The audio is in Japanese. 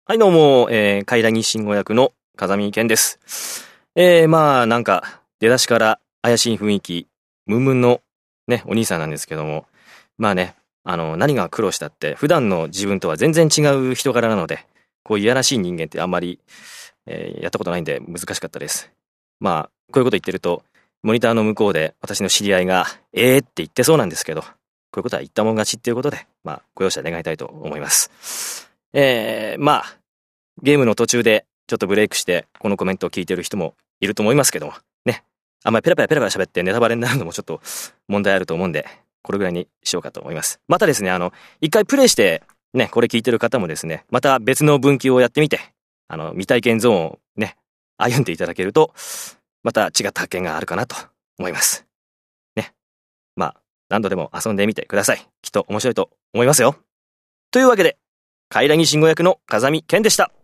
はいどうも、カイラギ慎吾役の風見健です。なんか、出だしから怪しい雰囲気、ムンムンのね、お兄さんなんですけども、まあね、何が苦労したって、普段の自分とは全然違う人柄なので、こういういやらしい人間ってあんまり、やったことないんで難しかったです。まあ、こういうこと言ってると、モニターの向こうで私の知り合いが、って言ってそうなんですけど、こういうことは言ったもん勝ちっていうことで、まあ、ご容赦願いたいと思います。ゲームの途中でちょっとブレイクしてこのコメントを聞いてる人もいると思いますけども、ね。あんまりペラペラ喋ってネタバレになるのもちょっと問題あると思うんで、これぐらいにしようかと思います。またですね、一回プレイして、ね、これ聞いてる方もですね、また別の分岐をやってみて、未体験ゾーンをね、歩んでいただけると、また違った発見があるかなと思います。ね。まあ、何度でも遊んでみてください。きっと面白いと思いますよ。というわけで、カイラギ慎吾役の風見健でした。